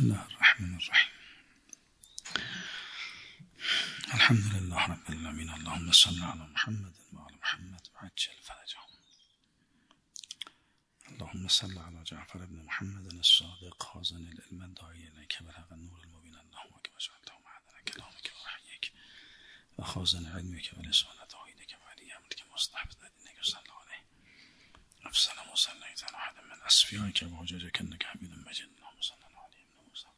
الله الرحمن الرحیم. الحمد لله رب العالمین. اللهم صل علی محمد و علی محمد و عجل فرجهم. اللهم صل علی جعفر بن محمد الصادق خازن العلم الداعی الیک بالحق النور المبین. اللهم كما جعلته معدن كلامك ووحيك وخازن علمك ولسان داعیك وعلي امرك مستحفظ دينك صلى الله عليه افسر وصليت على احد من اصفيائك وحججك انك حميد مجيد. اللهم صل على علي بن موسى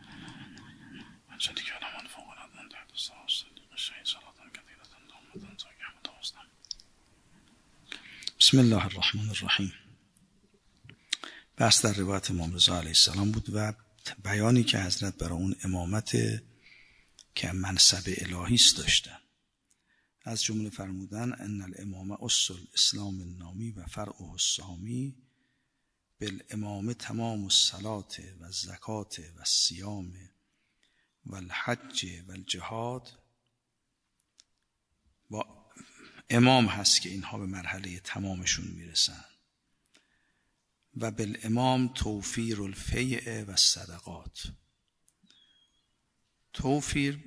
وجدك على من فوق الارض من تحت السماء الصديق الشهيد صلاة كثيرة ضمة زكي احمد وسلم. بسم الله الرحمن الرحیم. بحث در روایت امام رضا علیه السلام بود و بیانی که حضرت برای اون امامت که منصب الهی است داشتن. از جمله فرمودن ان الامام اصل اسلام النامی و فرعه السامی بالامام تمام الصلات و الزکات و الصیام و الحج و الجهاد. با امام هست که اینها به مرحله تمامشون میرسن. و بالامام توفیر الفیع و الصدقات. توفیر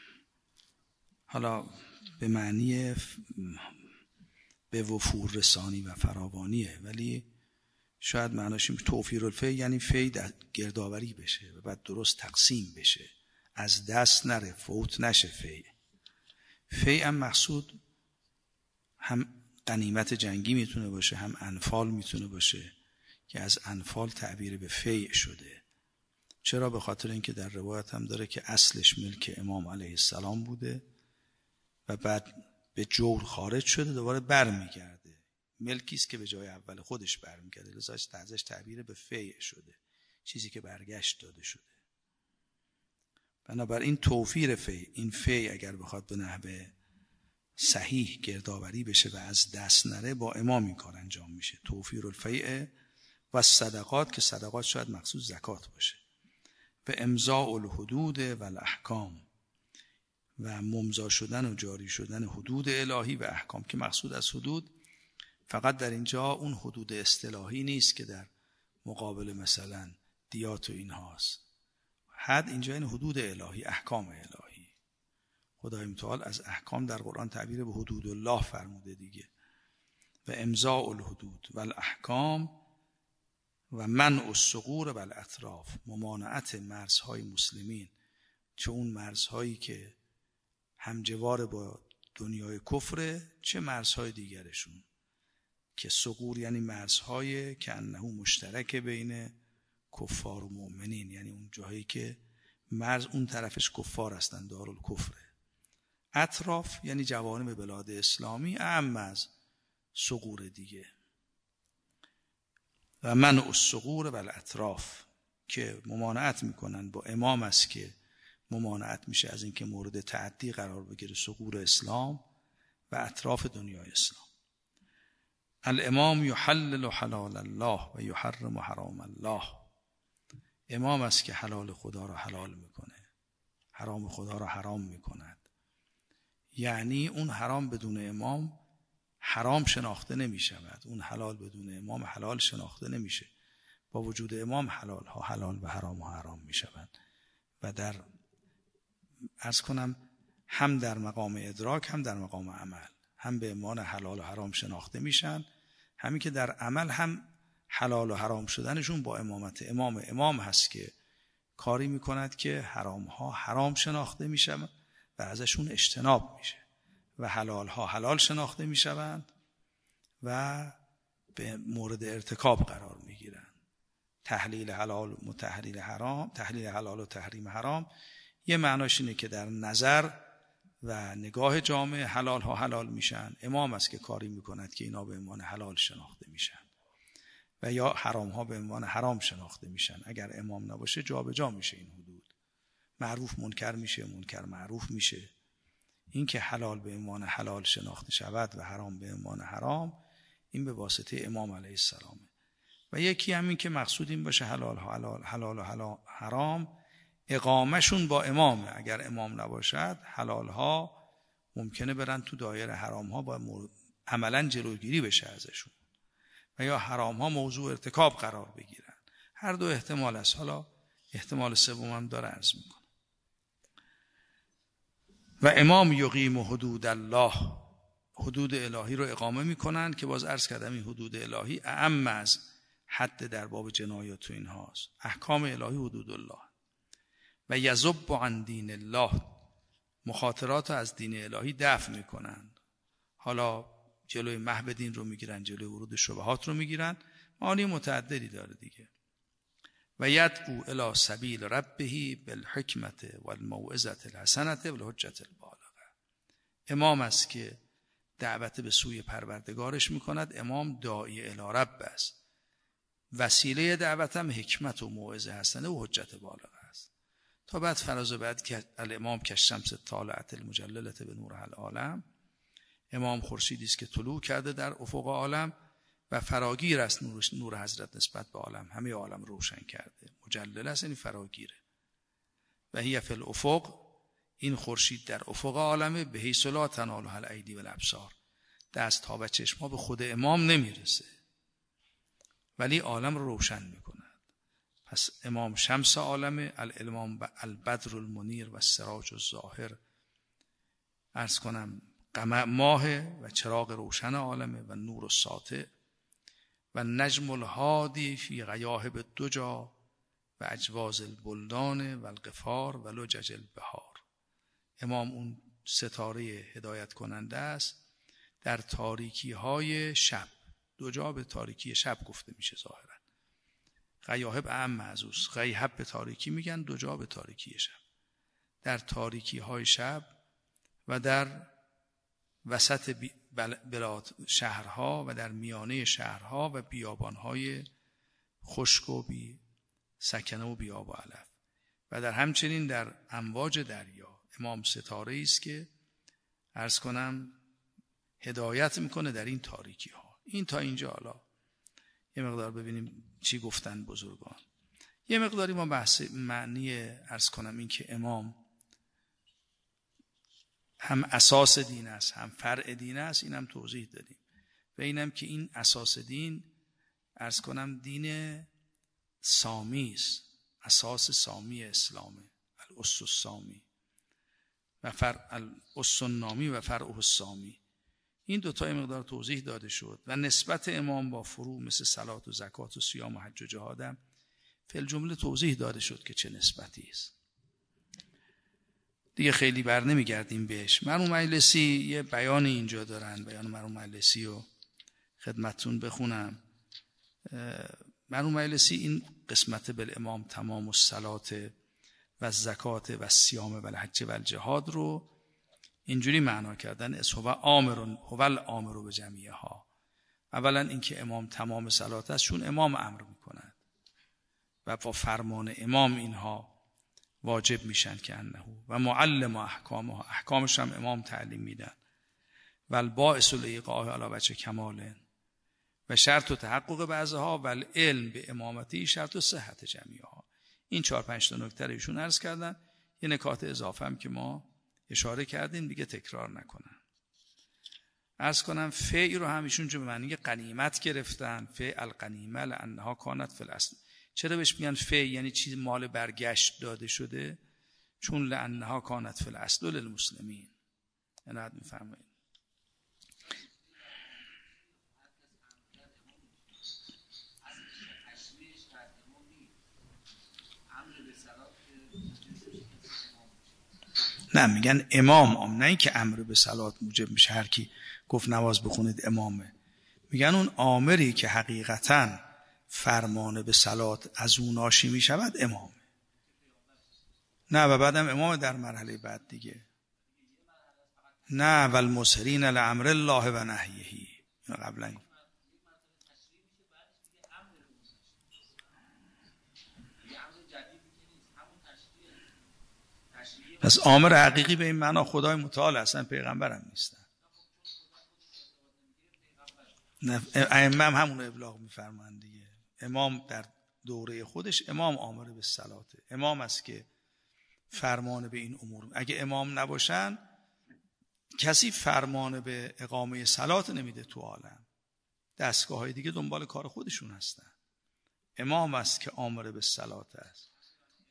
حالا به معنی به وفور رسانی و فراوانیه، ولی شاید معناش توفیر الفیع یعنی فیع گردآوری بشه و بعد درست تقسیم بشه، از دست نره، فوت نشه. فیع هم مقصود هم غنیمت جنگی میتونه باشه، هم انفال میتونه باشه که از انفال تعبیر به فیع شده. چرا؟ به خاطر اینکه در روایت هم داره که اصلش ملک امام علیه السلام بوده و بعد به جور خارج شده، دوباره برمیگرده. ملکی است که به جای اول خودش برمیگرده، لذا ازش تعبیر به فیع شده، چیزی که برگشت داده شده. بنابراین توفیر فیع، این فیع اگر بخواد به نحو صحیح گردآوری بشه و از دست نره، با امام این کار انجام میشه. توفیر الفیع و صدقات، که صدقات شاید مقصود زکات باشه. و امضاء الحدود و الاحکام، و ممضا شدن و جاری شدن حدود الهی و احکام، که مقصود از حدود فقط در اینجا اون حدود اصطلاحی نیست که در مقابل مثلا دیات و اینهاست. حد اینجا این حدود الهی، احکام الهی. خدای متعال از احکام در قرآن تعبیر به حدود الله فرموده دیگه. و امضاء الحدود و الاحکام و منع الثغور و الاطراف، ممانعت مرزهای مسلمین، چه اون مرزهایی که همجوار با دنیای کفره، چه مرزهای دیگرشون، که ثغور یعنی مرزهای که انه مشترک بین کفار و مؤمنین، یعنی اون جایی که مرز اون طرفش کفار هستن، دارالکفره. اطراف یعنی جوانب بلاد اسلامی، اعم از ثغور دیگه. و منع الثغور و الاطراف، که ممانعت میکنن. با امام است که ممانعت میشه از اینکه مورد تعدی قرار بگیره ثغور اسلام و اطراف دنیای اسلام. الامام یحلل حلال الله و یحرم حرام الله. امام است که حلال خدا را حلال میکنه، حرام خدا را حرام میکند. یعنی اون حرام بدون امام حرام شناخته نمی شود، اون حلال بدون امام حلال شناخته نمیشه. با وجود امام حلال ها حلال و حرام ها حرام می شود. و در عرض کنم هم در مقام ادراک هم در مقام عمل، هم به عنوان حلال و حرام شناخته میشن، همین که در عمل هم حلال و حرام شدنشون با امامت امام هست که کاری میکند که حرام ها حرام شناخته میشن و ازشون اجتناب میشه، و حلال ها حلال شناخته میشوند و به مورد ارتکاب قرار میگیرن. تحلیل حلال و تحلیل حرام، تحلیل حلال و تحریم حرام، یه معناش اینه که در نظر و نگاه جامعه حلال ها حلال میشن. امام است که کاری میکند که اینا به عنوان حلال شناخته میشن و یا حرام ها به عنوان حرام شناخته میشن. اگر امام نباشه جا به جا میشه این حدود، معروف منکر میشه، منکر معروف میشه. این که حلال به عنوان حلال شناخته شود و حرام به عنوان حرام، این به واسطه امام علیه السلامه. و یکی همین که مقصود این باشه حلال و حرام اقامهشون با امامه. اگر امام نباشد حلال ها ممکنه برن تو دایره، حرام ها با عملا جلوگیری بشه ازشون، و یا حرام ها موضوع ارتکاب قرار بگیرن. هر دو احتمال است. حالا احتمال سوم هم داره عرض میکنه. و امام یقیم حدود الله، حدود الهی رو اقامه میکنن که باز عرض کردم این حدود الهی اعم از حد در باب جنایات و اینهاست. احکام الهی حدود الله. و یذب عن دین الله، مخاطرات از دین الهی دفع میکنن. حالا جلوی محو دین رو میگیرن، جلوی ورود شبهات رو میگیرن، معانی متعددی داره دیگه. و یدعو الی سبیل ربه بالحکمت والموعظة الحسنة والحجة البالغة. امام است که دعوت به سوی پروردگارش میکند. امام داعی الی رب است. وسیله دعوت هم حکمت و موعظه حسنه و حجت بالغه است. تا بعد فراز بعد که الامام کالشمس طالعة المجللة بنورها العالم، امام خورشیدی است که طلوع کرده در افق عالم و فراگیر است نور حضرت نسبت به عالم، همه عالم روشن کرده. مجلل است یعنی فراگیره. و هی فی الافق، این خورشید در افق عالمه. به حیث لا تنالها الایدی والابصار، دست ها و چشم‌ها به خود امام نمیرسه ولی عالم رو روشن میکند. پس امام شمس عالمه، الامام البدر المنیر و السراج الظاهر، عرض کنم ماه و چراغ روشن عالمه و نور الساطع و نجم الهادی فی غیاهب الدجا و اجواز البلدان و الغفار و لجج البحار. امام اون ستاره هدایت کننده است در تاریکی های شب. دجا به تاریکی شب گفته میشه ظاهرا. غیاهب اعم معزوز، غیهب به تاریکی میگن، دجا به تاریکی شب. در تاریکی های شب و در وسط بلاد شهرها و در میانه شهرها و بیابانهای خشک و بی سکنه و بی آب و علف و در همچنین در امواج دریا. امام ستاره است که عرض کنم هدایت میکنه در این تاریکی ها. این تا اینجا. حالا یه مقدار ببینیم چی گفتن بزرگان. یه مقداری ما بحث معنی عرض کنم این که امام هم اساس دین است هم فرع دین است، اینم توضیح دادیم. و اینم که این اساس دین عرض کنم دین سامی است، اساس سامی اسلامه، الاسس السامی و الاسس النامی و فرعه السامی. این دو تا مقدار توضیح داده شد و نسبت امام با فروع مثل صلات و زکات و صیام و حج و جهادم فی الجمله توضیح داده شد که چه نسبتی است. دیگه خیلی بر نمیگردیم بهش. مرحوم مجلسی یه بیان اینجا دارن، بیان مرحوم مجلسی رو خدمتتون بخونم. مرحوم مجلسی این قسمت بالامام تمام الصلات و الزکات و الصیام و الحج و الجهاد رو اینجوری معنا کردن: هو الامر به جمیعها. اولا اینکه امام تمام صلات است چون امام امر میکند و با فرمان امام اینها واجب میشن که انه و معلم احکامها، احکامش هم امام تعلیم میدن. و الباعث لایقاء علی وجه کمال و شرط و تحقق بعضها و العلم به امامتی شرط و صحت جمیعها. این 4-5 تا نکته رو ایشون عرض کردن. یه نکات اضافه هم که ما اشاره کردیم دیگه تکرار نکنم. عرض کنم فی رو هم ایشون چه به معنی غنیمت گرفتن، فی الغنیمه لانها کانت فی الاصل. چرا بهش میگن فی؟ یعنی چیز مال برگشت داده شده، چون لانها کانت فی الاصل للمسلمین. عنایت می‌فرمایید. نه میگن امام، نه این که امر به صلات موجب میشه هر کی گفت نماز بخونید امامه. میگن اون آمری که حقیقتاً فرمان به صلات از اون ناشی میشود امامه. نه و بعدم امام در مرحله بعد دیگه. نه والمسرین لامر الله و نهیه. اینو قبلا پس آمر حقیقی به این معنا خدای متعال هستن، پیغمبر هم نیستن. ائمه هم همون ابلاغ میفرمایند دیگه. امام در دوره خودش امام آمر به صلاته، امام است که فرمان به این امور. اگه امام نباشن کسی فرمان به اقامه صلات نمیده تو عالم. دستگاه های دیگه دنبال کار خودشون هستن. امام است که آمر به صلات است.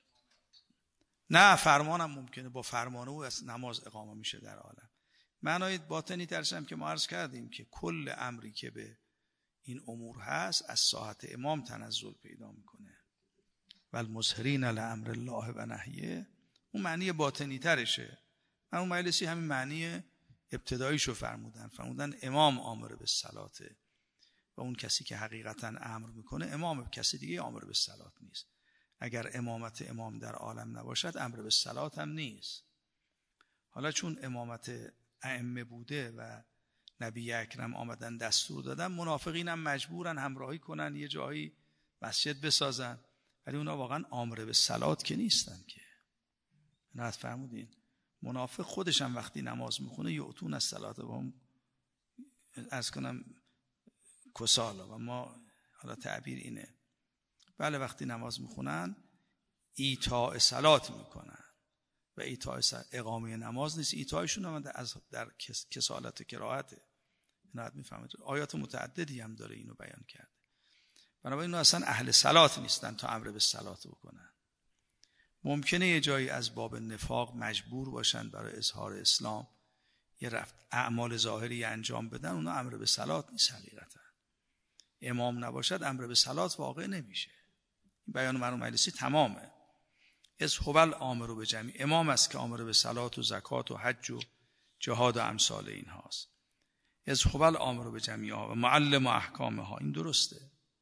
نه فرمانم ممکنه، با فرمان او از نماز اقامه میشه در عالم. معنای باطنی درشم که ما عرض کردیم که کل امری که به این امور هست از ساحت امام تنزل پیدا میکنه. والمظهرین لامر الله و نهیه، اون معنی باطنی ترشه. من اون مجلسی همین معنی ابتداییشو فرمودن امام آمر به صلاته و اون کسی که حقیقتا امر میکنه امام، کسی دیگه آمر به صلات نیست. اگر امامت امام در عالم نباشد امر به صلات هم نیست. حالا چون امامت ائمه بوده و نبی اکرم آمدن دستور دادن، منافقین هم مجبورن همراهی کنن یه جایی مسجد بسازن، ولی اونا واقعا آمر به صلات که نیستن که. نه فرمودین منافق خودش هم وقتی نماز میخونه یعطون از صلات و هم عرض کنم کسالا، و ما حالا تعبیر اینه بله وقتی نماز میخونن ایتاء صلات میکنن و ایتاء اقامه نماز نیست، ایتایشون هم در کسالت و کراهته. اینو میفهمید آیات متعددی هم داره اینو بیان کرده. بنابراین اینو اصلا اهل صلات نیستن تا امر به صلات بکنن. ممکنه یه جایی از باب نفاق مجبور باشن برای اظهار اسلام یه رفت اعمال ظاهری انجام بدن، اونا امر به صلات نیست. حقیقتا امام نباشد امر به صلات واقع نمیشه. این بیان مرحوم مجلسی تمامه. از هوال آمر به جمعی، امام است که آمر به صلات و زکات و حج و جهاد و امثال این هاست. از هوال آمر به جمعی ها و معلم و احکام ها، این درسته.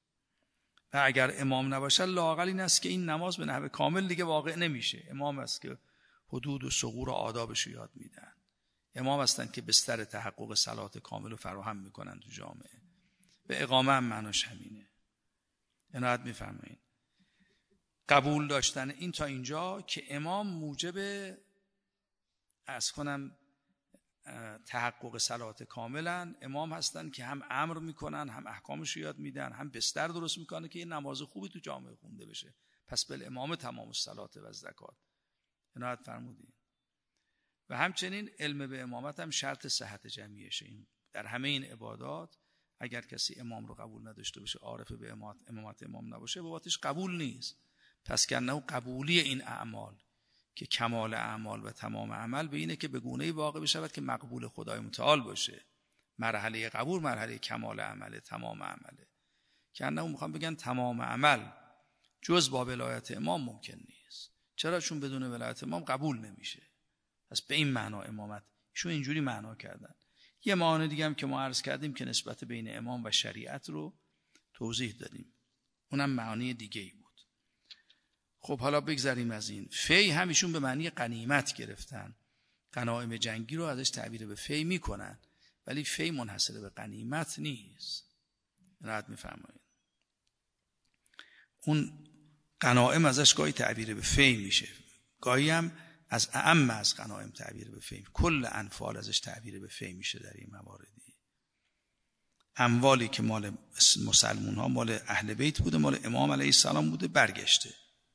و اگر امام نباشد لااقل این است که این نماز به نحو کامل دیگه واقع نمیشه. امام است که حدود و ثغور و آدابش رو یاد میدن. امام هستند که بستر تحقق صلات کامل رو فراهم میکنن تو جامعه. به اقامه هم معناش همینه. عنایت میفرمایید. قبول داشتن این تا اینجا که امام موجب عرض کنم تحقق صلات کاملا، امام هستن که هم امر میکنن، هم احکامش رو یاد میدن، هم بستر درست میکنه که یه نماز خوبی تو جامعه خونده بشه. پس بل امام تمام الصلات و زکات. عنایت فرمودین. و همچنین علم به امامت هم شرط صحت جمعیشه. این در همه این عبادات اگر کسی امام رو قبول نداشته باشه، عارف به امامت امام نباشه، بابتش قبول نیست. پس که نه قبولی این اعمال که کمال اعمال و تمام عمل به اینه که به گونه‌ای واقع بشود که مقبول خدای متعال باشه. مرحله قبول مرحله کمال عمله، تمام عمله. که نه میخوام بگن تمام عمل جز با ولایت امام ممکن نیست. چرا؟ چون بدون ولایت امام قبول نمیشه. پس به این معنا امامت ایشون اینجوری معنا کردن. یه معنا دیگه هم که ما عرض کردیم که نسبت بین امام و شریعت رو توضیح دادیم، اونم معنی دیگه‌ای بود. خب حالا بگذاریم از این. فی همیشون به معنی غنیمت گرفتن. غنایم جنگی رو ازش تعبیر به فی میکنن، ولی فی منحصر به غنیمت نیست. راحت میفرمایید. اون غنایم ازش گاهی تعبیر به فی میشه، گاهی هم از اعم از غنایم تعبیر به فی. کل انفال ازش تعبیر به فی میشه در این مواردی. اموالی که مال مسلمون ها، مال اهل بیت بوده، مال امام علیه السلام بوده، برگشته.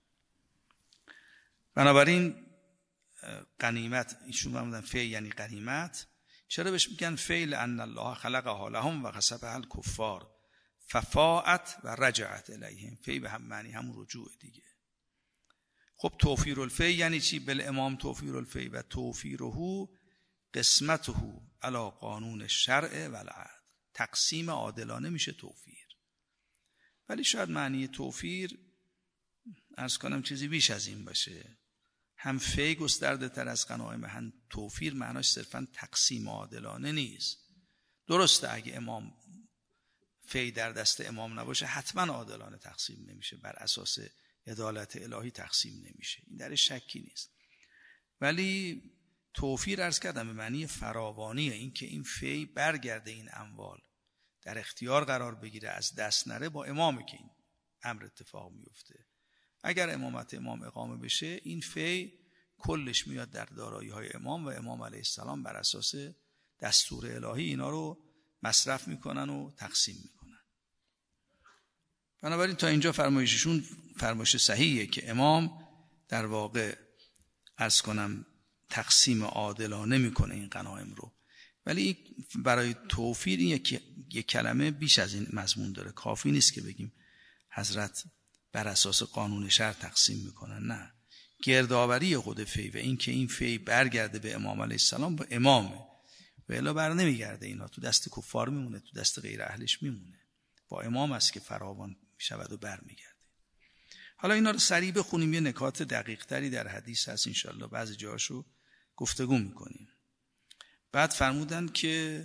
بنابراین غنیمت ایشون فرمودن فی یعنی غنیمت. چرا بهش میگن فی؟ لان الله خلقها لهم و خسفها الکفار ففاءت و رجعت الیهم. فی به هم معنی همون رجوع دیگه. خب توفیر الفی یعنی چی؟ بل امام توفیر الفی و توفیره قسمته علی قانون شرع و العدل. تقسیم عادلانه میشه توفیر. ولی شاید معنی توفیر عرض کنم چیزی بیش از این باشه. هم فی گسترده تر از غنایم، هم توفیر معناش صرفا تقسیم عادلانه نیست. درسته اگه امام فی در دست امام نباشه حتما عادلانه تقسیم نمیشه، بر اساس عدالت الهی تقسیم نمیشه، این در شکی نیست. ولی توفیر عرض کردم به معنی فراوانیه، این که این فی برگرده، این اموال در اختیار قرار بگیره، از دست نره. با امامه که این امر اتفاق میفته. اگر امامت امام اقامه بشه این فی کلش میاد در دارایی های امام و امام علیه السلام بر اساس دستور الهی اینا رو مصرف میکنن و تقسیم میکنن. بنابراین تا اینجا فرمایششون فرمایش صحیحه که امام در واقع عرض کنم تقسیم عادلانه میکنه این غنایم رو. ولی برای توفیر این یک کلمه بیش از این مضمون داره. کافی نیست که بگیم حضرت بر اساس قانون شرع تقسیم میکنن. نه، گردآوری خود فی و این که این فی برگرده به امام علیه السلام با امامه و الا بر نمیگرده، اینا تو دست کفار میمونه، تو دست غیر اهلش میمونه، با امام است که فراوان میشود و برمیگرده. حالا اینا رو سریع بخونیم، یه نکات دقیق تری در حدیث هست انشالله بعضی جاشو گفتگو میکنیم. بعد فرمودن که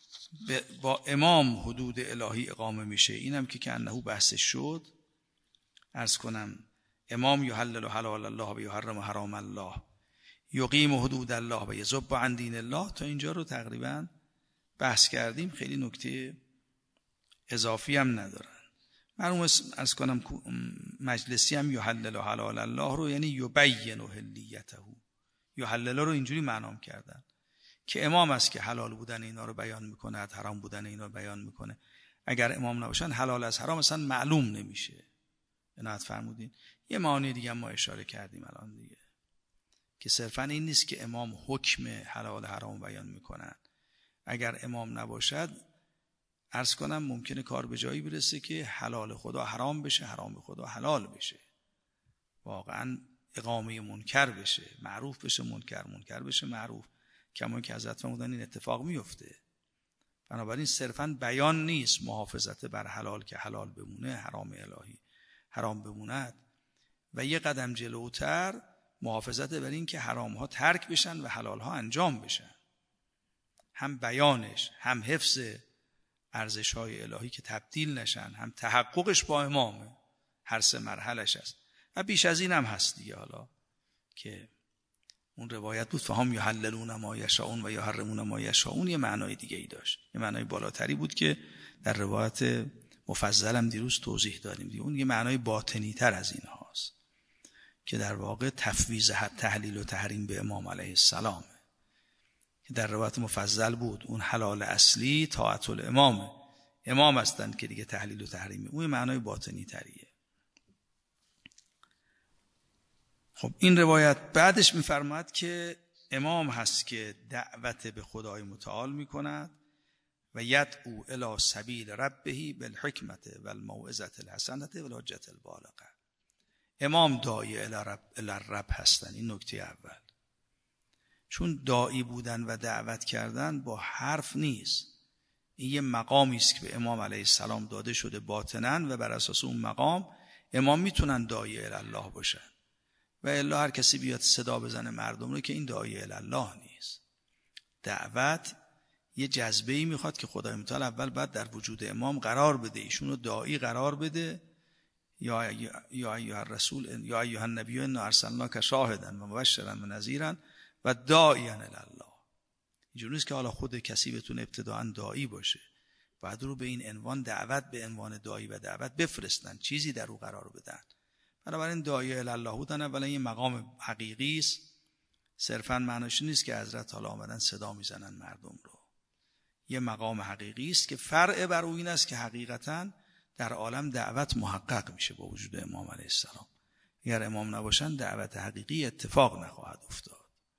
با امام حدود الهی اقامه میشه، اینم که انه بحثش شد. عرض کنم امام یحلل حلال الله و یحرم حرام الله، یقیم حدود الله و یذب عن دین الله. تا اینجا رو تقریبا بحث کردیم، خیلی نکته اضافی هم ندارن. مرحوم عرض کنم مجلسی هم یحلل حلال الله رو یعنی یبین حلیته، یحلل رو اینجوری معنام کردن که امام است که حلال بودن اینا رو بیان میکنه، حرام بودن اینا رو بیان میکنه. اگر امام نباشن حلال از حرام اصلا معلوم نمیشه. عنایت فرمودین. یه معانی دیگه ما اشاره کردیم الان دیگه، که صرفا این نیست که امام حکم حلال حرام بیان میکنن. اگر امام نباشد عرض کنم ممکنه کار به جایی برسه که حلال خدا حرام بشه، حرام خدا حلال بشه، واقعا اقامه منکر بشه، معروف بشه منکر، منکر بشه معروف، کما که حضرت فرمودن این اتفاق میفته. بنابراین صرفا بیان نیست محافظت بر حلال که حلال بمونه، حرام الهی حرام بموند، و یه قدم جلوتر محافظت بر این که حرام ها ترک بشن و حلال ها انجام بشن. هم بیانش، هم حفظ ارزش های الهی که تبدیل نشن، هم تحققش با امامه. هر سه مرحلش هست و بیش از این هم هست دیگه. حالا که اون روایت بود فهم یحللون ما یشاءون و یحرمون ما یشاءون، یه معنای دیگه ای داشت، یه معنای بالاتری بود که در روایت مفصلم دیروز توضیح دادیم دیگه. اون یه معنای باطنی تر از این هاست که در واقع تفویض تحلیل و تحریم به امام علیه السلام که در روایت مفصل بود. اون حلال اصلی طاعت الامامه، امام هستند که دیگه تحلیل و تحریمه، اون معنای باطنی تریه. خب این روایت بعدش میفرماد که امام هست که دعوت به خدای متعال میکند و یدعو الی سبیل ربه بالحکمت و الموعظة الحسنة و الحجة البالغة. امام داعی الی رب هستن. این نکته اول. چون داعی بودن و دعوت کردن با حرف نیست، این یه مقامی است که به امام علیه السلام داده شده باطناً و بر اساس اون مقام امام میتونن داعی الی الله باشن، و الا هر کسی بیاد صدا بزنه مردم رو که این داعی الی الله نیست. دعوت یه جذبه‌ای میخواد که خدای متعال اول بعد در وجود امام قرار بده، ایشون رو داعی قرار بده. یا ایها الرسول یا ایها النبی انا ارسلناک شاهدا و مبشرا و نذیرا و داعیا الی الله. اینجوری نیست که حالا خود کسی بتونه ابتداء داعی باشه، بعد رو به این عنوان دعوت به عنوان داعی و دعوت بفرستن، چیزی در او قرار بدن. بنابراین داعی الی الله بودن اولا یه مقام حقیقی است، صرفا معنیش نیست که حضرت حالا آمدن صدا میزنن مردم رو. یه مقام حقیقی است که فرع بر او این است که حقیقتا در عالم دعوت محقق میشه با وجود امام علیه السلام. اگر امام نباشن دعوت حقیقی اتفاق نخواهد افتاد.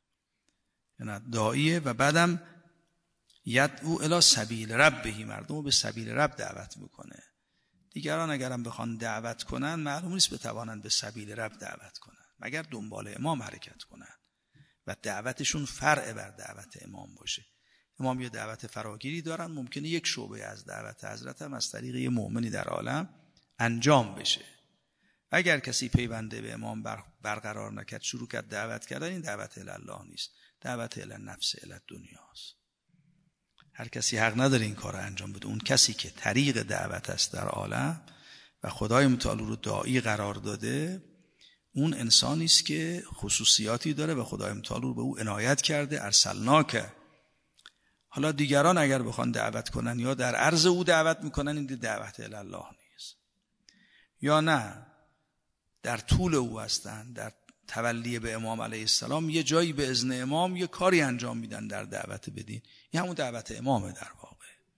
یعنی داعیه و بعدم یدعو الی سبیل ربه، مردم رو به سبیل رب دعوت میکنه. دیگران اگرم بخوان دعوت کنن معلوم نیست بتوانند به سبیل رب دعوت کنن مگر دنبال امام حرکت کنن و دعوتشون فرع بر دعوت امام باشه. امام یه دعوت فراگیری دارن، ممکنه یک شعبه از دعوت حضرت هم از طریق یه مؤمنی در عالم انجام بشه. اگر کسی پیونده به امام برقرار نکرد، شروع کرد دعوت کردن، این دعوت الی الله نیست، دعوت الی النفس الی الدنیاست. هر کسی حق نداره این کار رو انجام بده. اون کسی که طریق دعوت است در عالم و خدای متعال رو داعی قرار داده، اون انسانی است که خصوصیاتی داره و خدای متعال رو به او عنایت کرده. ارسلناک. حالا دیگران اگر بخوان دعوت کنن یا در عرض او دعوت میکنن، این دعوت الی الله نیست، یا نه در طول او هستن، در تولی به امام علیه السلام یه جایی به اذن امام یه کاری انجام میدن در دعوت بدین، این همون دعوت امامه. در واقع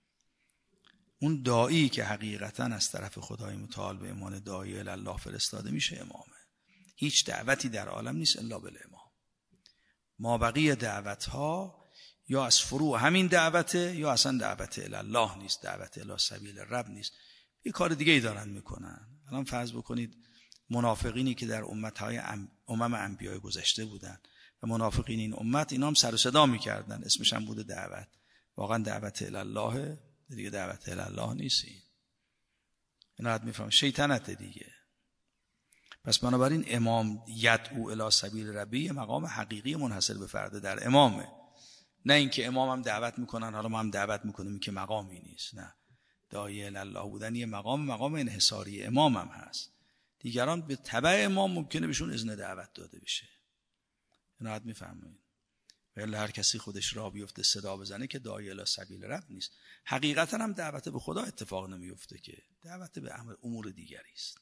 اون داعی که حقیقتا از طرف خدای متعال به عنوان داعی الی الله فرستاده میشه امامه. هیچ دعوتی در عالم نیست الا بالامام. ما بقیه دعوت ها یا از فروع همین دعوته یا اصلا دعوت الی الله نیست، دعوت الی سبیل رب نیست، یه کار دیگه ای دارن میکنن. الان فرض بکنید منافقینی که در امتهای امم انبیاء گذشته بودن و منافقین این امت، اینا هم سر و صدا میکردن، اسمش هم بوده دعوت. واقعا دعوت الی الله دیگه، دعوت الی الله نیست. اینا حد میفهم شیطنت دیگه. پس بنابراین امام یدعو الی سبیل ربی مقام حقیقی منحصر به فرد در امامه، نه اینکه امام هم دعوت میکنن حالا ما هم دعوت میکنیم که مقامی نیست. نه، داعی الی الله بودن یه مقام انحصاری امام هم هست. دیگران به تبع امام ممکنه بهشون اذن دعوت داده بشه. اینا حد میفهمید. ولی هر کسی خودش راه بیفته صدا بزنه که داعی الی سبیل رب نیست. حقیقتا هم دعوت به خدا اتفاق نمیفته، که دعوت به امور دیگری است.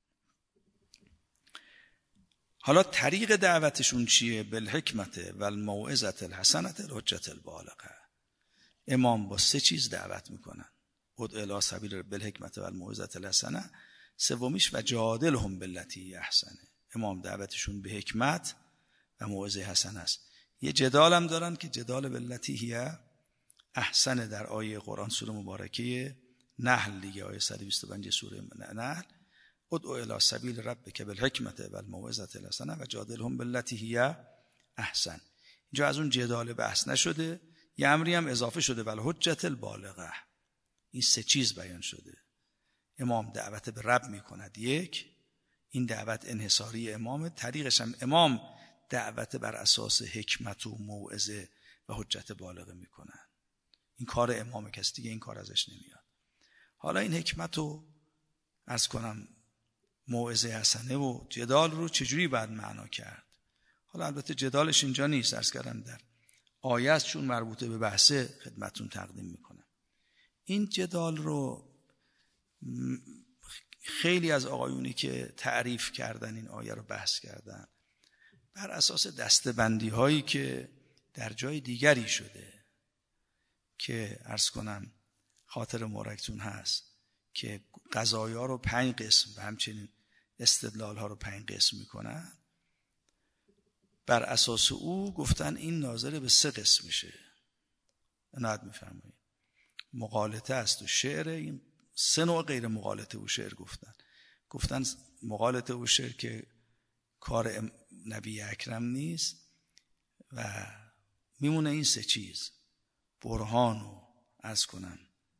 حالا طریق دعوتشون چیه؟ بالحکمت و الموعظة الحسنة الحجة البالغه. امام با 3 چیز دعوت میکنن. ادع الی سبیل بالحکمت و الموعظة الحسنه، سومیش و جادلهم بالتی احسن. امام دعوتشون به حکمت و موعظه حسنه است. یه جدال هم دارن که جدال بالتی هی احسن در آیه قرآن سوره مبارکه نحل دیگه، آیه 125 سوره نحل. ادعو الی سبیل ربک بالحکمت و الموعظة الحسنه و جادلهم بالتی هی احسن. اینجا از اون جدال بحث نشده، یه امری هم اضافه شده، والحجة البالغه. این 3 چیز بیان شده. امام دعوت به رب میکند، یک، این دعوت انحصاری امام. طریقش هم امام دعوت بر اساس حکمت و موعظه و حجت بالغه میکنن. این کار امامه، کسی دیگه این کار ازش نمیاد. حالا این حکمت رو عرض کنم، موعظه حسنه و جدال رو چجوری باید معنا کرد؟ حالا البته جدالش اینجا نیست، عرض کردم در آیه است، چون مربوطه به بحثه خدمتتون تقدیم میکنم. این جدال رو خیلی از آقایونی که تعریف کردن این آیه رو بحث کردن بر اساس دسته‌بندی هایی که در جای دیگری شده، که عرض کنم خاطر مورکتون هست که قضایا رو 5 قسم و همچنین استدلال ها رو 5 قسم میکنن. بر اساس او گفتن این ناظر به 3 قسم میشه. نهاد میفرمایید مغالطه است و شعر. این 3 نوع غیر مغالطه و شعر گفتن مغالطه و شعر که کار نبی اکرم نیست و میمونه این 3 چیز: برهان و عرض کنم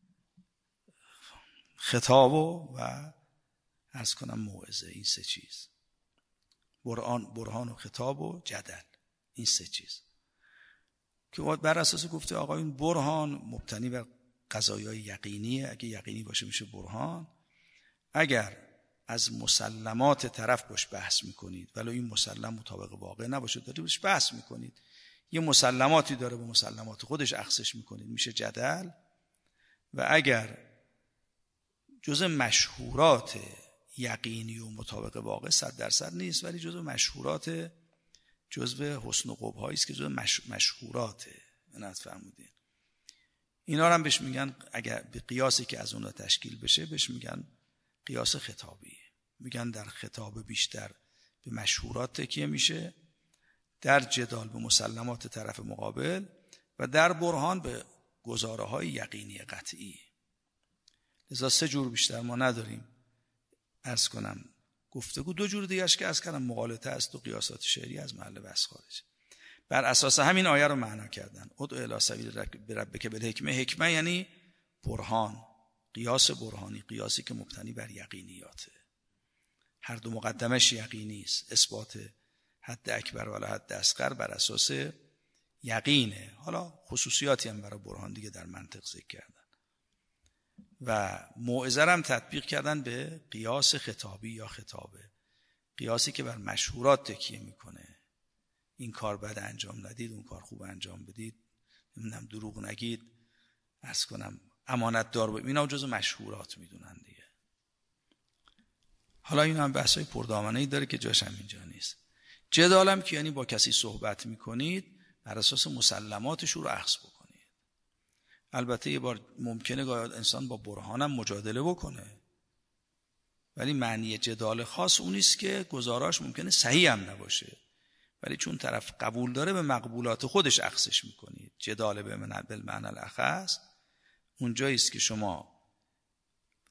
خطاب و عرض کنم موعظه. این 3 چیز، برهان و خطاب و جدل، این 3 چیز که بر اساس گفته آقایون برهان مبتنی بر قضایای یقینیه. اگه یقینی باشه میشه برهان. اگر از مسلمات طرف باش بحث میکنید ولو این مسلم مطابق واقع نباشه، دارید باش بحث میکنید، یه مسلماتی داره با مسلمات خودش اخذش میکنید، میشه جدل. و اگر جزء مشهورات یقینی و مطابق واقع 100% نیست، ولی جزء مشهورات، جزء حسن و قبح است که جزء مشهوراته. اینات فرمودین. اینا رو هم بهش میگن، اگر به قیاسی که از اونها تشکیل بشه بهش میگن قیاس خطابی. میگن در خطاب بیشتر به مشهورات تکیه میشه، در جدال به مسلمات طرف مقابل و در برهان به گزاره های یقینی قطعی. لذا 3 جور بیشتر ما نداریم. عرض کنم گفتگو 2 جور دیگه‌اش که عرض کردم مغالطه است و قیاسات شعری از محل بحث خارج. بر اساس همین آیه رو معنا کردن. ادع الی سبیل ربک بالحکمه. حکمه یعنی برهان، قیاس برهانی، قیاسی که مبتنی بر یقینیاته. هر دو مقدمش یقینی است. اثبات حد اکبر ولا حد اصغر بر اساس یقینه. حالا خصوصیاتی هم برای برهان دیگه در منطق ذکر کردن. و موعظه هم تطبیق کردن به قیاس خطابی یا خطابه، قیاسی که بر مشهورات تکیه میکنه. این کار بد انجام ندید، اون کار خوب انجام بدید، نمیدونم دروغ نگید، عرض کنم امانت دار باشید. اینا جزو مشهورات میدونن دیگه. حالا این هم بحثای پردامنه‌ای داره که جاش هم اینجا نیست. جدالم که یعنی با کسی صحبت میکنید بر اساس مسلماتش رو اخذ بکنید. البته یه بار ممکنه انسان با برهانم مجادله بکنه، ولی معنی جدال خاص اون نیست که گزاراش ممکنه صحیح هم نباشه، ولی چون طرف قبول داره به مقبولات خودش اخذش میکنید. جدال به بالمعنی الاخص اونجایی است که شما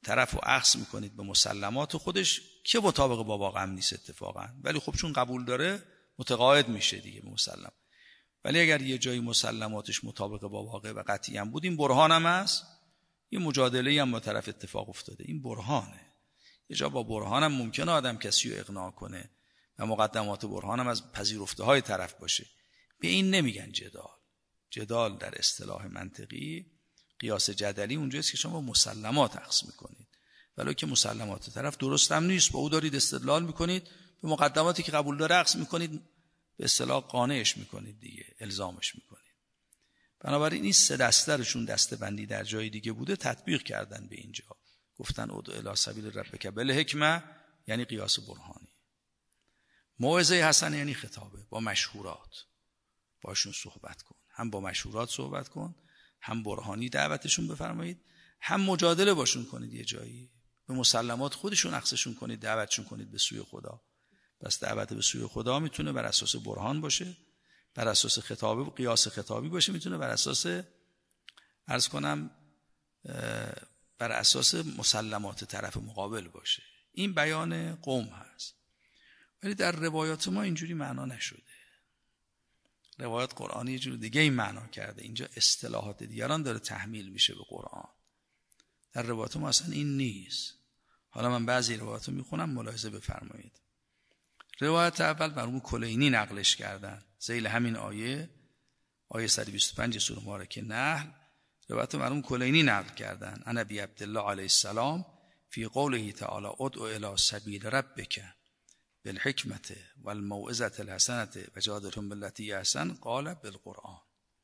طرف رو اخذ میکنید به مسلمات خودش که مطابق با واقع نیست اتفاقا، ولی خب چون قبول داره متقاعد میشه دیگه به مسلم. ولی اگر یه جایی مسلماتش مطابق با واقع و قطعی هم بود، این برهان هم هست. یه مجادله هم با طرف اتفاق افتاده، این برهانه. یه جا با برهان هم ممکنه آدم کسی رو اقناع کنه و مقدمات برهان هم از پذیرفته های طرف باشه. به این نمیگن جدال. جدال در اصطلاح منطقی، قیاس جدلی اونجاست که شما مسلمات اخذ میکنید، ولی که مسلمات طرف درست هم نیست، با او دارید استدلال میکنید، به مقدماتی که قبول داره اخذ میکنید، به اصطلاح قانعش میکنید دیگه، الزامش میکنید. بنابراین این سه دسته‌شون دسته بندی در جای دیگه بوده، تطبیق کردن به اینجا. گفتن ادع الی سبیل ربک بالحکمه، یعنی قیاس برهانی. موعظه حسنه یعنی خطابه با مشهورات، باشون صحبت کن، هم با مشهورات صحبت کن، هم برهانی دعوتشون بفرمایید، هم مجادله باشون کنید، یه جایی به مسلمات خودشون اخذشون کنید، دعوتشون کنید به سوی خدا. پس دعوت به سوی خدا میتونه بر اساس برهان باشه، بر اساس خطابه و قیاس خطابی باشه، میتونه بر اساس عرض کنم بر اساس مسلمات طرف مقابل باشه. این بیان قوم هست، ولی در روایات ما اینجوری معنا نشده. روایات قرآنی یه جور دیگه این معنا کرده، اینجا اصطلاحات دیگران داره تحمیل میشه به قرآن. در روایات ما اصلا این نیست. حالا من بعضی روایات رو میخونم، ملاحظه بفرمایید. روایت اول مرحوم کلینی نقلش کردن، ذیل همین آیه 125 سوره مبارکه نحل، روایت مرحوم کلینی نقل کردن. عن ابی عبدالله علیه السلام فی قوله تعالی ادع الی سبیل ربک بالحکمة والموعظة الحسنة وجادلهم بالتي هي احسن قال بالقرآن.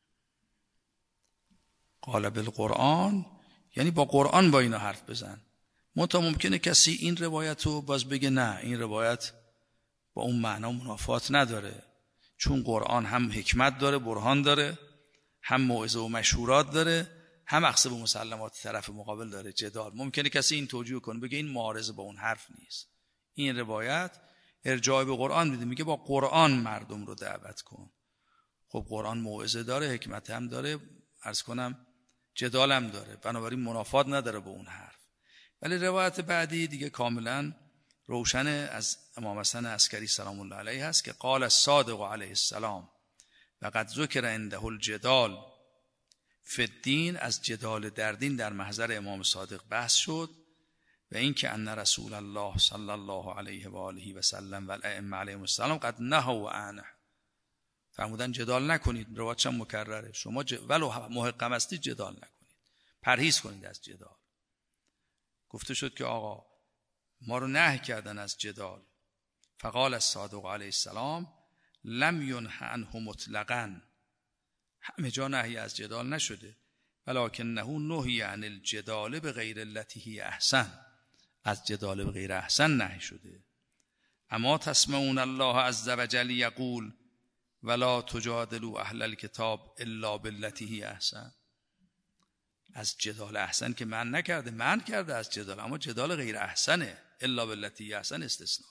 قال بالقرآن یعنی با قرآن با اینا حرف بزن. منتها ممکنه کسی این روایت رو باز بگه نه، این روایت با اون معنا منافات نداره، چون قرآن هم حکمت داره، برهان داره، هم موعظه و مشورات داره، هم اخذ به مسلمات طرف مقابل داره، جدال. ممکنه کسی این توجیه کنه بگه این معارضه با اون حرف نیست. این روایت ارجاع به قرآن میده، میگه با قرآن مردم رو دعوت کن. خب قرآن موعظه داره، حکمت هم داره، عرض کنم جدال هم داره، بنابراین منافات نداره با اون حرف. ولی روایت بعدی دیگه کاملا روشن از امام حسن عسکری سلام الله علیه هست که قال الصادق علیه السلام و قد ذکر عنده الجدال فی الدین، از جدال در دین در محضر امام صادق بحث شد و این که ان رسول الله صلی الله علیه و آله و سلم و الائمه علیهم السلام قد نهوا عنه، فرمودن جدال نکنید. روایتش هم مکرره، شما ولو محقم هستید جدال نکنید، پرهیز کنید از جدال. گفته شد که آقا ما رو نهی کردن از جدال. فقال الصادق علیه السلام لم ینه عنه مطلقا، همه جا نهی از جدال نشده، ولکنه نهی عن الجدال بغیر التی هی احسن، از جدال به غیر احسن نهی شده. اما تسمعون الله عز وجل یقول ولا تجادلوا اهل الكتاب الا بالتی هی احسن. از جدال احسن که من نکرده، من کرده از جدال، اما جدال غیر احسنه، الا بالتی هی احسن استثناء.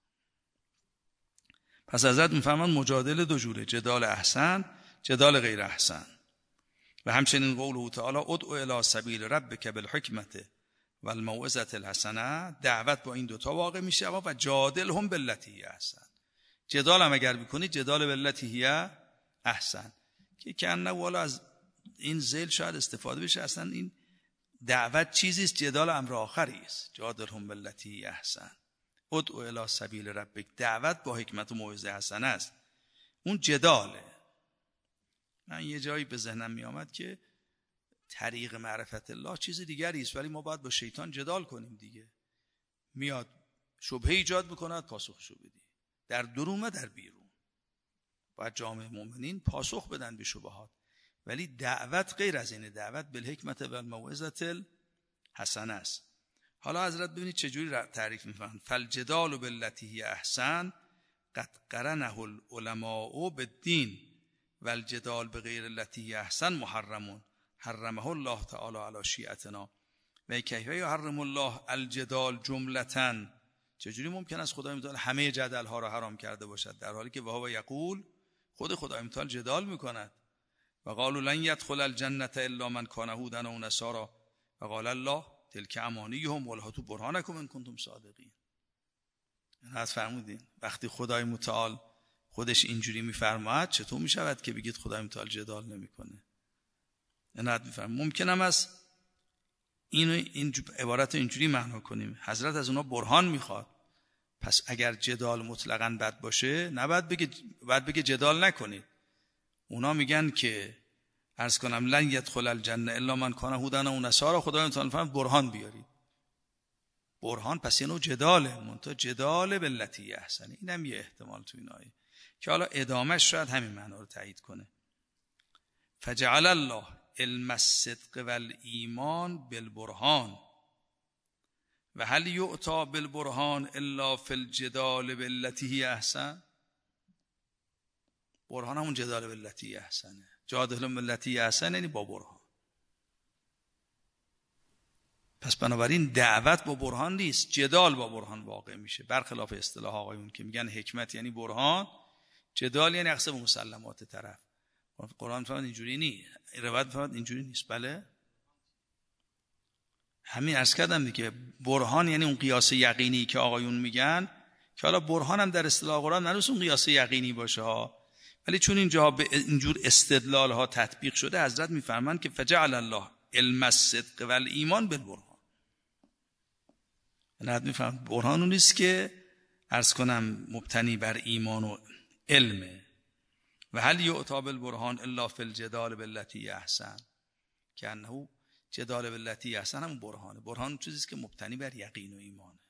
پس حضرت میفهمن مجادله دو جوره، جدال احسن، جدال غیر احسن. و همچنین قوله تعالی ادع الی سبیل ربک بالحکمة والموعظة الحسنه، دعوت با این دوتا واقع میشه. اما و جادلهم بالتی هی احسن، جدال هم اگر بکنید جدال بالتی هی احسن، که کنه والا از این ذیل شاید استفاده بشه، اصلا این دعوت چیزی است، جدال امر آخری است. جادلهم بالتی هی احسن، ادع الی سبیل ربک، دعوت با حکمت و موعظه حسنه است، اون جداله. من یه جایی به ذهنم می آمد که طریق معرفت الله چیز دیگری است، ولی ما باید با شیطان جدال کنیم دیگه. میاد شبهه ایجاد بکند، پاسخشو بدی، در درون و در بیرون. باید جامعه مؤمنین پاسخ بدن به شبهات، ولی دعوت غیر از اینه، دعوت بالحکمة و الموعظة الحسنه است. حالا حضرت ببینید چجوری تعریف می‌کنن. فالجدال بالتی هی احسن قد قرنه العلماء بالدین والجدال بغیر التی هی احسن محرم حرمه الله تعالی علی شیعتنا و کیف یحرم الله الجدال جملةً. چجوری ممکن است خدای متعال همه جدل ها را حرام کرده باشد، در حالی که وهو یقول، خود خدای متعال جدال میکند. و قالوا لن يدخل الجنة الا من كان هودا او نصارا و قال الله تلک امانیهم قل هاتوا برهانکم ان کنتم صادقین. از فرمودین وقتی خدای متعال خودش اینجوری میفرماید چطور میشود که بگید خدای متعال جدال نمیکنه؟ نه ممکن هم است این عبارت اینجوری معنا کنیم حضرت از اونا برهان میخواد، پس اگر جدال مطلقاً بد باشه نباید بگه جدال نکنید. اونا میگن که عرض کنم لن یدخل الجنه الا من کان هودن و نصارا، خدای متعال فرمود برهان بیارید. برهان پس اینو جداله، منتها جدال باللتی احسن. اینم یه احتمال تو این آیه که حالا ادامهش شاید همین معنا رو تایید کنه. فجعل الله علم الصدق والایمان بالبرهان و هل یؤتی بالبرهان الا فی الجدال باللتی هی احسن. برهان همون جدال باللتی احسنه، جادل باللتی احسن یعنی با برهان. پس بنابراین دعوت با برهان نیست، جدال با برهان واقع میشه، برخلاف اصطلاح آقایون که میگن حکمت یعنی برهان، جدال یعنی اخذ به مسلمات طرف. قرآن فرمود اینجوری نیست، روایت فرمود اینجوری نیست. بله همین عرض کردم دیگه، برهان یعنی اون قیاس یقینی که آقایون میگن، که حالا برهان هم در اصطلاح قرآن نرسون اون قیاس یقینی باشه ها، ولی چون اینجا به اینجور استدلال ها تطبیق شده حضرت میفرمایند که فجعل الله علم الصدق والایمان بالبرهان. حضرت میفرمایند برهان اون نیست که عرض کنم مبتنی بر ایمان و علمه. و هل یؤتی بالبرهان الا فی الجدال باللتی احسن، که انه جدال باللتی احسن هم برهانه. برهان چیزی است که مبتنی بر یقین و ایمانه.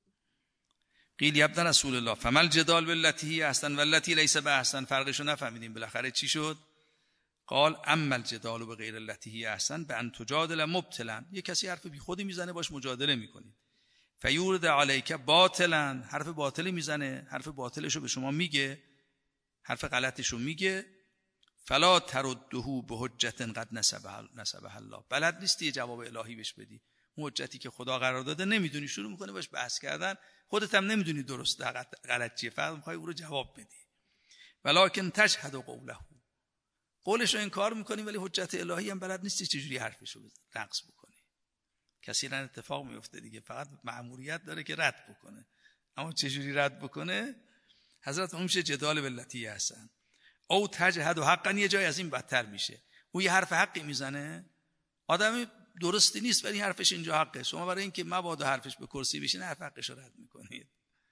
قیل یا ابن رسول الله فما الجدال باللتی احسن واللتی لیس باحسن. فرقشو نفهمیدیم بالاخره چی شد؟ قال اما الجدال بغیر التی احسن بان تجادل مبطلا. یه کسی حرف بی خودی میزنه باش مجادله میکنید، فیورد علیک باطلا، حرف باطلی میزنه، حرف باطلشو به شما میگه، حرف غلطشو میگه، فلا ترده بحجت قد نسبها الله. بلد نیستی جواب الهی بهش بدی، اون حجتی که خدا قرار داده نمیدونی، شروع میکنه باش بحث کردن، خودت هم نمیدونی درست غلط چیه، فقط میخوای او رو جواب بدی. ولکن تشهد قوله، قولش رو انکار میکنی ولی حجت الهی هم بلد نیستی چجوری حرفشو نقض بکنی. کسی را اتفاق میفته دیگه، فقط مأموریت داره که رد بکنه، اما چجوری رد بکنه حضرت اون میشه جدال باللتی احسن. او تجهد و حقا یه جای از این بدتر میشه، او یه حرف حقی میزنه، آدمی درستی نیست ولی حرفش اینجا حقه، شما برای اینکه مبادا حرفش به کرسی بشینه حرف حقش رو رد میکنید.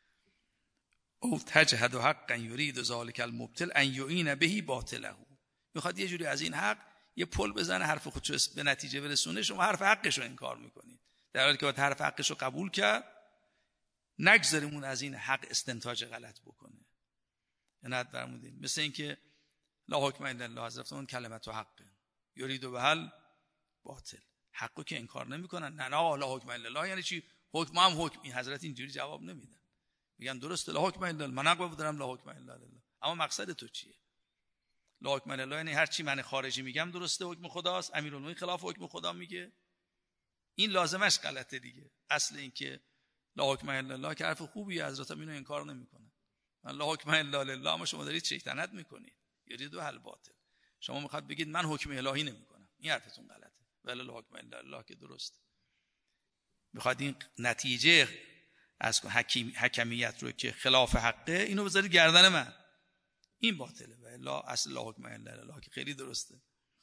او تجهد و حقا یرید ذلک المبطل ان یعین به باطله، میخواد یه جوری از این حق یه پل بزنه حرف خودشو به نتیجه برسونه، شما حرف حقش رو انکار میکنید، در حالی که باید حرف حقش رو قبول کرد، نگذاریمون از این حق استنتاج غلط بکنه. عنایت فرمودین مثل اینکه لا حکم الا الله، حضرت اون کلمت و حق یرید به حل باطل، حقو که انکار نمیکنن. نه لا حکم الا الله یعنی چی؟ حکم هم حکم. این حضرت اینجوری جواب نمیدن، میگن درست لا حکم الا الله، من حق دارم لا حکم الا الله، اما مقصد تو چیه؟ لا حکم الا الله یعنی هر چی من خارجی میگم درسته، حکم خداست، امیرالمومنین خلاف حکم خدا میگه، این لازمش غلطه دیگه. اصل این که لا حکم الا الله که حرف خوبیه، حضرت هم اینو انکار نمیکنه. لا حکم الا لله، اما شما دارید شیطنت میکنید، یرید حل باطل. شما میخواد بگید من حکم الهی نمیکنم، این حرفتون غلطه، ولی لا حکم الا الله که درسته. میخواد این نتیجه از حکمیت رو که خلاف حقه اینو بذارید گردن من، این باطله، و الا اصل لا حکم الا الله که خیلی درسته.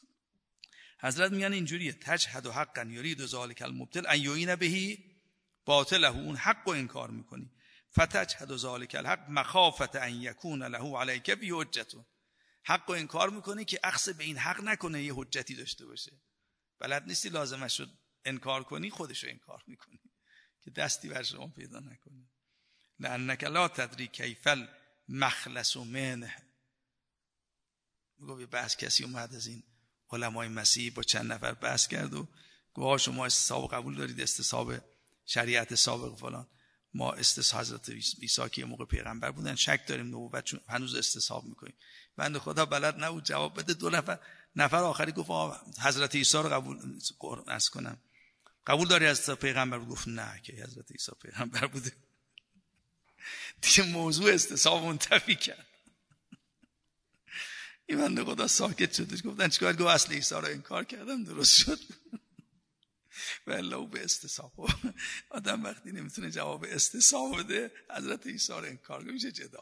حضرت میگن اینجوریه، تجهد حقا یرید ذلک المبطل ان یعین به باطله، اون حق رو انکار میکنی، فتجهد ذلک الحق مخافت ان یکون له علیک به حجت، حق رو انکار میکنی که اخذ به این حق نکنه یه حجتی داشته باشه، بلد نیستی لازمش رو انکار کنی، خودش رو انکار میکنی که دستی بر شما پیدا نکنه. لانک لا تدری کیف المخلص منه. میگه بحث کسی اومد از این علمای مسیح با چند نفر بحث کرد و گفت شما استصحاب قبول دارید، استصحاب شریعت سابق فلان، ما استصحاب حضرت عیسی که موقع پیغمبر بودن شک داریم نبوت، چون هنوز استصحاب میکنیم. بنده خدا بلد نبود جواب بده، دو نفر آخری گفت حضرت عیسی رو قبول داری از پیغمبر؟ گفت نه که حضرت عیسی پیغمبر بوده. دیگه موضوع استصحاب منتفی کرد. این بنده خدا ساکت شد، گفتن چیکار؟ گفت اصل عیسی رو انکار کردم درست شد. والا او به استصحاب. آدم وقتی نمیتونه جواب استصحاب بده حضرت عیسی رو انکار کنه میشه جدال.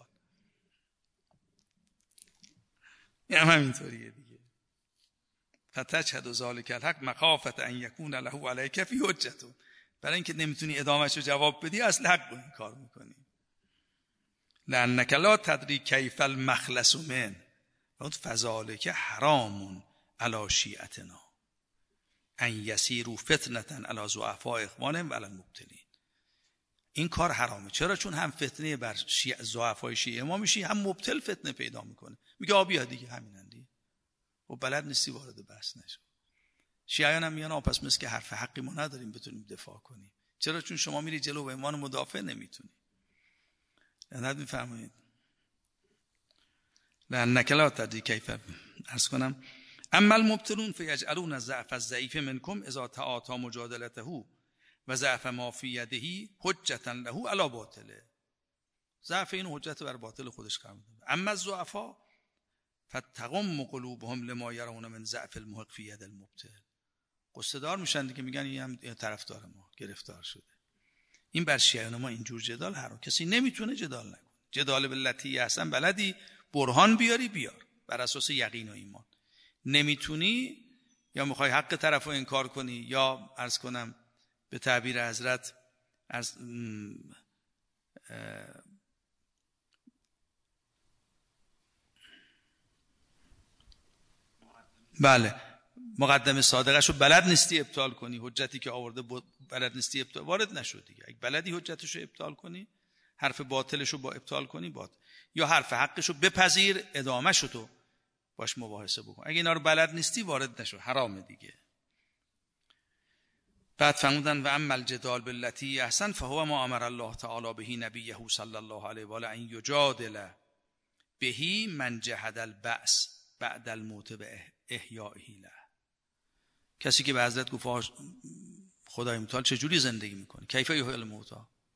یعنی همینطوریه دیگه. فتشهد ذلک الحق مخافة ان یکون له علیک فی حجة. برای اینکه نمیتونی ادامهش رو جواب بدی اصل حق رو انکار میکنی. لأنک لا تدری کیف المخلص من فذلک حرام علی شیعتنا ان یسیروا فتنة علی ضعفاء اخوانهم و علی المبتلین. این کار حرامه. چرا؟ چون هم فتنه بر ضعفای شیعه ما میشی، هم مبتل فتنه پیدا میکنه. میگه آبیا دیگه همینن دیگه و بلد نیستی وارد بحث نشو. شیعیان هم میگن پس مثل که حرف حقی ما نداریم بتونیم دفاع کنیم. چرا؟ چون شما میری جلو به عنوان مدافع نمیتونی. لعنت میفرمایید. لأنک لا تدری کیف عرض کنم اما المبتلون فیجعلون الضعف الضعیف منکم اذا تعاطی مجادلته و ضعف ما فی یده حجة له علی باطله. ضعف این حجت بر باطل خودش قرار میده. اما الضعفاء فتقم قلوبهم لما يرون من ضعف المحق فی ید المبتل. قصه دار میشن دیگه، میگن این هم طرفدار ما گرفتار شده. این بر شیعیان ما اینجور جدال حرام. کسی نمیتونه جدال نکنه. جدال باللتی احسن بلدی برهان بیاری بیار بر اساس یقین و ایمان. نمیتونی یا میخوای حق طرفو انکار کنی یا عرض کنم به تعبیر حضرت از بله مقدمه صادقشو بلد نیستی ابطال کنی، حجتی که آورده بلد نیستی ابطال وارد نشو دیگه. اگه بلدی حجتشو ابطال کنی، حرف باطلشو با ابطال کنی یا حرف حقشو بپذیر ادامهشو تو باش مباحثه بکن. اگه اینا رو بلد نیستی وارد نشو، حرامه دیگه. بعد فرمودن و اما الجدال باللتی احسن فهو ما امر الله تعالی به نبیه صلی الله علیه و آله ان یجادل به من جحد البأس بعد الموت به احیائه له. کسی که به حضرت گفت خدای متعال چجوری زندگی میکنه، کیف یحیی الموتی،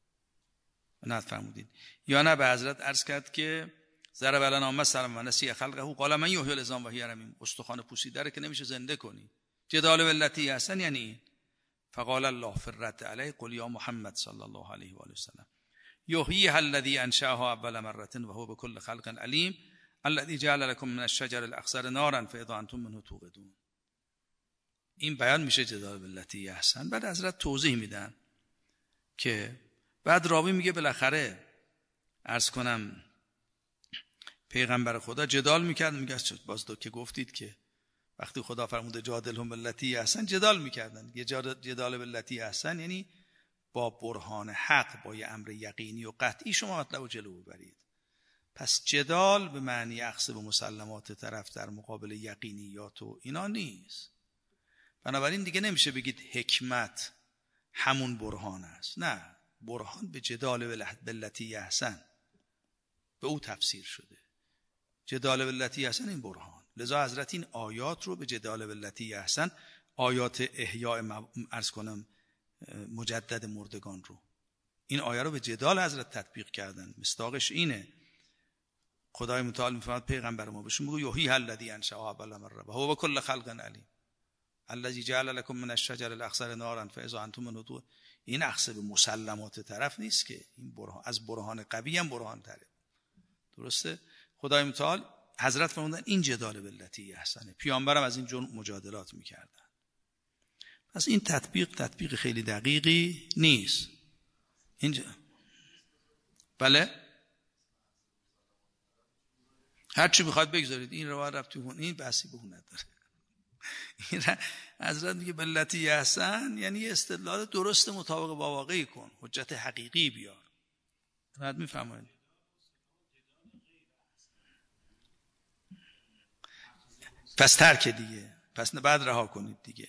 نه فرمودین یا نه به حضرت عرض کرد که ضرب لنا مثلا و نسی خلقه قال من یحیی العظام و هی رمیم. استخوان پوسیده که نمیشه زنده کنی. جدال باللتی احسن یعنی این. فقال الله فی الرد علیه قل یا محمد صلی الله علیه و آله وسلم یحییها الذی انشأها اول مرة و هو بكل خلق علیم الذی جعل لكم من الشجر الاخضر نارا فاذا انتم منه توقدون. این بیان میشه جدال باللتی احسن. بعد حضرت توضیح میدن که بعد راوی میگه بالاخره عرض کنم پیغمبر خدا جدال میکرد، میگه باز که گفتید که وقتی خدا فرموده جادلهم باللتی احسن جدال میکردن. یه جدال باللتی احسن یعنی با برهان حق، با یه امر یقینی و قطعی شما مطلب رو جلو ببرید. پس جدال به معنی اخذ به مسلمات طرف در مقابل یقینیات و اینا نیست. بنابراین دیگه نمیشه بگید حکمت همون برهان است. نه، برهان به جدال باللتی احسن به او تفسیر شده. جدال باللتی احسن این برهان. لذا حضرت این آیات رو به جدال باللتی احسن، آیات احیاء عرض کنم مجدد مردگان رو، این آیه رو به جدال حضرت تطبیق کردن. مصداقش اینه خدای متعال میفرماد پیغمبر ما بهشون میگه یحیی الذی انشأها اول مرة و هو بكل خلق علیم الذی جعل لكم من الشجر الاخضر نارا فاذا انتم منه توقدون. این اخذ به مسلمات طرف نیست که، این برهان از برهان قوی هم برهان تره. درسته؟ خدای متعال حضرت فرمودن این جدال باللتی احسنه. پیامبرم از این جور مجادلات میکردن. پس این تطبیق خیلی دقیقی نیست. اینجا بله هر چی بخواد بگذارید، این روایت رفت تو این بحثی به اون نداره. این حضرت میگه باللتی احسن یعنی استدلال درست مطابق با واقعی کن، حجت حقیقی بیار. بعد میفهمید پس ترک دیگه، پس بعد رها کنید دیگه.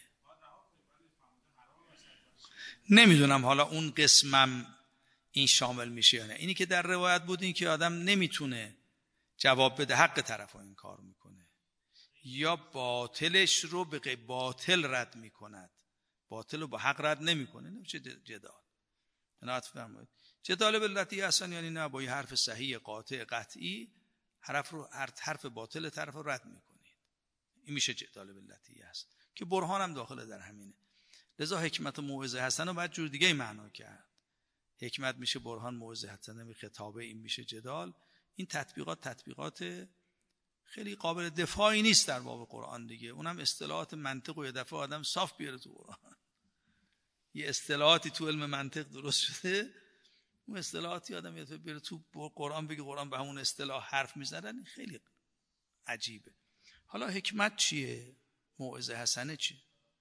نمیدونم حالا اون قسمم این شامل میشه یا نه. اینی که در روایت بود این که آدم نمیتونه جواب بده، حق طرف این کار میکنه یا باطلش رو به باطل رد میکند، باطل رو با حق رد نمیکنه. نمیشه جدال. عنایت فرمایید. جدال باللتی احسن یعنی نه با یه حرف صحیح قاطع قطعی حرف باطل طرف رو رد میکنید. این میشه جدال باللتی احسن که برهانم داخل در همینه. لذا حکمت و موعظه حسنه رو باید جور دیگه معنا کرد. حکمت میشه برهان، موعظه حسنه میشه خطابه، این میشه جدال. این تطبیقات خیلی قابل دفاعی نیست در باب قرآن دیگه. اونم اصطلاحات منطق و یه دفعه آدم صاف بیاره تو قرآن. یه اصطلاحاتی تو علم منطق درست شده، اون اصطلاحاتی آدم یه دفعه بیاره تو قرآن بگه قرآن به همون اصطلاح حرف میزنن، خیلی عجیبه. حالا حکمت چیه؟ موعظه حسنه چیه؟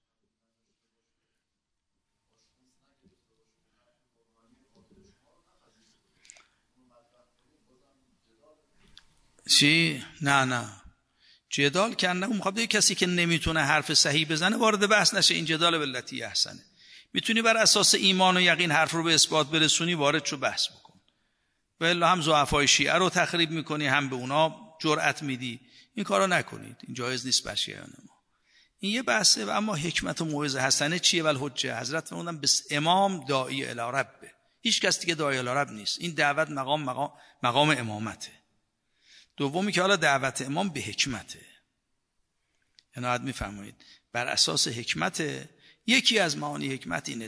چی؟ نه جدال کنه. اون میخواد کسی که نمیتونه حرف صحیح بزنه وارد بحث نشه. این جدال بالتی احسنه. میتونی بر اساس ایمان و یقین حرف رو به اثبات برسونی، وارد شو بحث بکن. ولی هم ضعفای شیعه رو تخریب میکنی، هم به اونا جرأت میدی. این کارو نکنید، این جایز نیست بر شیعیان ما. این یه بحثه. و اما حکمت و موعظه حسنه چیه؟ ول حجه. حضرت فرمودن بس امام داعی الی ربه. هیچ کس دیگه داعی الی رب نیست. این دعوت مقام امامته. دومی که حالا دعوت امام به حکمته. عنایت میفرمایید بر اساس حکمت. یکی از معانی حکمت اینه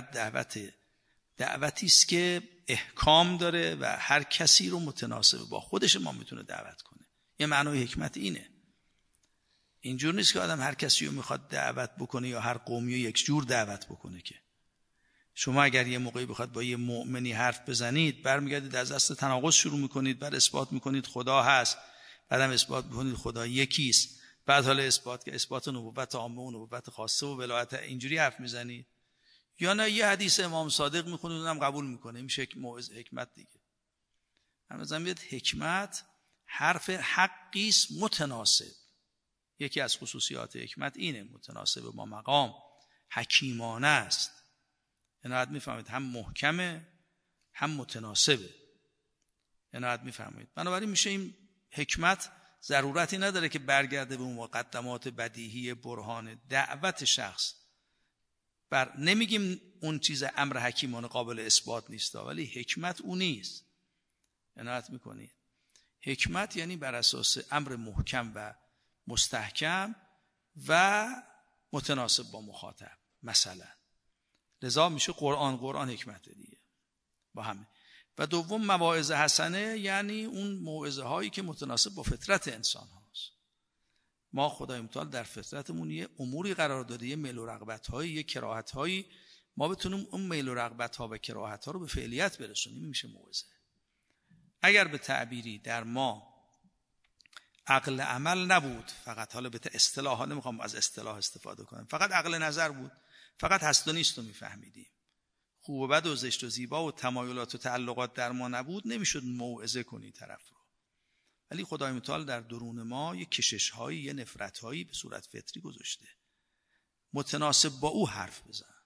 دعوتی است که احکام داره و هر کسی رو متناسب با خودش ما میتونه دعوت کنه. یه معنای حکمت اینه. اینجور نیست که آدم هر کسی رو میخواد دعوت بکنه یا هر قومی رو یک جور دعوت بکنه. که شما اگر یه موقعی بخواد با یه مؤمنی حرف بزنید، برمیگردید از اصل تناقض شروع میکنید، بعد اثبات میکنید خدا هست، بعدم اثبات میکنید خدا یکیست، بعد حالا اثبات نبوت عامه و نبوت خاصه و ولایت، اینجوری حرف میزنید. یا نه یه حدیث امام صادق میخونید اونم قبول میکنه. این میشه موعظه حکمت دیگه. مثلا میاد حکمت حرف حقی است متناسب. یکی از خصوصیات حکمت اینه، متناسب با مقام، حکیمانه است. عنایت میفهمید هم محکمه هم متناسبه. عنایت میفهمید. بنابراین میشه این حکمت ضرورتی نداره که برگرده به اون مقدمات بدیهی برهان دعوت شخص. نمیگیم اون چیز امر حکیمانه قابل اثبات نیست، ولی حکمت اون نیست. عنایت میکنید. حکمت یعنی بر اساس امر محکم و مستحکم و متناسب با مخاطب. مثلا لذا میشه قرآن حکمت دیگه با همه. و دوم مواعظه حسنه، یعنی اون موعظه هایی که متناسب با فطرت انسان هاست. ما خدای متعال در فطرتمون یه اموری قرار داده، یه میل و رغبت هایی، یه کراهت هایی، ما بتونیم اون میل و رغبت ها و کراهت ها رو به فعلیت برسونیم. میشه موعظه. اگر به تعبیری در ما عقل عمل نبود، فقط حالا به اصطلاح ها نمیخوام از اصطلاح استفاده کنم، فقط عقل نظر بود، فقط هست و نیست رو میفهمیدیم، خوب و بد و زشت و زیبا و تمایلات و تعلقات در ما نبود، نمیشد موعظه کنی طرف رو. ولی خدای متعال در درون ما یه کشش هایی، یه نفرت هایی به صورت فطری گذاشته. متناسب با او حرف بزن.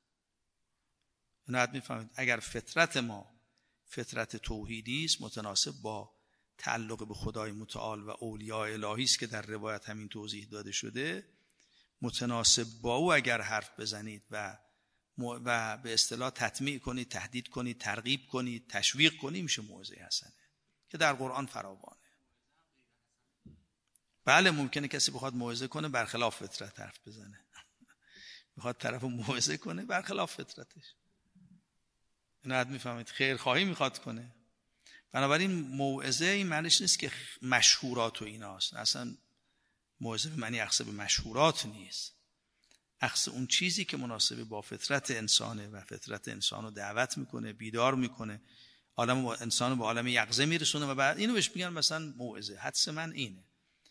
عنایت میفهمید. اگر فطرت ما فطرت توحیدی است، متناسب با تعلق به خدای متعال و اولیاء الهی است که در روایت همین توضیح داده شده، متناسب با او اگر حرف بزنید و به اصطلاح تطمیع کنید، تهدید کنید، ترغیب کنید، تشویق کنید، میشه موعظه حسنه که در قرآن فراوانه. بله ممکنه کسی بخواد موعظه کنه برخلاف فطرت حرف بزنه. بخواد طرفو موعظه کنه برخلاف فطرتش. عنایت میفهمید. خیرخواهی میخواد کنه. بنابراین موعظه این معنیش نیست که مشهورات و ایناست. اصلا موعظه به معنی اخذ به مشهورات نیست. اخذ اون چیزی که مناسب با فطرت انسانه و فطرت انسان رو دعوت میکنه، بیدار میکنه، انسان رو به عالم یقظه میرسونه و بعد اینو بهش میگن مثلا موعظه. حدس من اینه.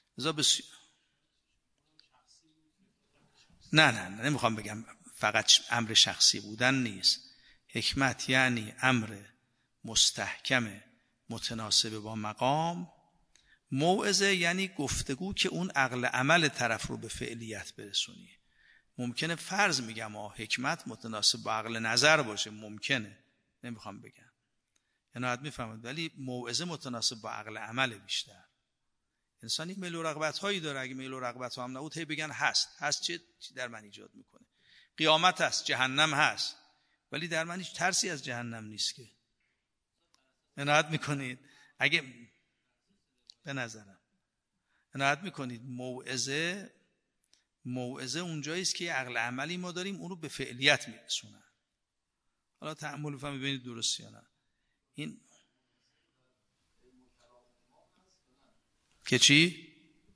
نه نمیخوام بگم فقط امر شخصی بودن نیست. حکمت یعنی امر مستحکم متناسب با مقام. موعظه یعنی گفتگو که اون عقل عمل طرف رو به فعلیت برسونی. ممکنه فرض میگم حکمت متناسب با عقل نظر باشه، ممکنه، نمیخوام بگم. عنایت میفهمید. ولی موعظه متناسب با عقل عمل بیشتر. انسان یک میل و رغبت هایی داره. اگه میل و رغبت ها هم نبود، هی بگن هست چی در من ایجاد میکنه؟ قیامت هست، جهنم هست، ولی در من هیچ ترسی از جهنم نیست که. عنایت میکنید. اگه به نظرم عنایت میکنید، موعظه اونجایی است که عقل عملی ما داریم اون رو به فعلیت میرسونه. حالا تأمل بفهمید ببینید درست یا نه. این که چی؟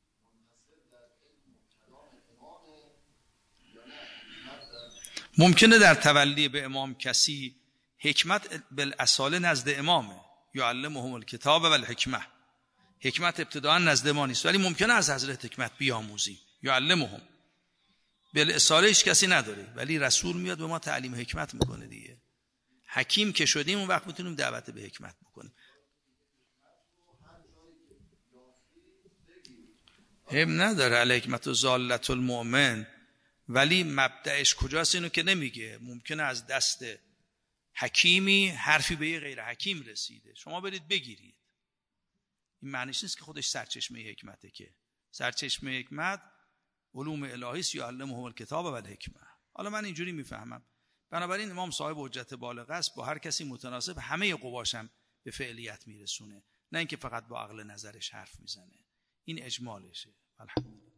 ممکنه در تولی به امام کسی حکمت بالاصاله نزد امامه، یعلمهم الکتاب و الحکمه، حکمت ابتداء نزد ما نیست، ولی ممکنه از حضرت حکمت بیاموزیم. یعلمهم بالاصاله هیچ کسی نداره، ولی رسول میاد به ما تعلیم حکمت میکنه دیگه. حکیم که شدیم اون وقت میتونیم دعوت به حکمت بکنیم. هم نداره الحکمت و ضالت المؤمن، ولی مبدأش کجاست اینو که نمیگه. ممکنه از دست حکیمی حرفی به یه غیر حکیم رسیده، شما برید بگیرید. این معنیش نیست که خودش سرچشمه حکمته، که سرچشمه حکمت علوم الهی است، یعلمهم الکتاب و الحکمه. حالا من اینجوری میفهمم، بنابراین امام صاحب حجت بالغ است، با هر کسی متناسب همه قواشم به فعلیت میرسونه، نه اینکه فقط با عقل نظرش حرف میزنه. این اجمالشه. الحمدلله.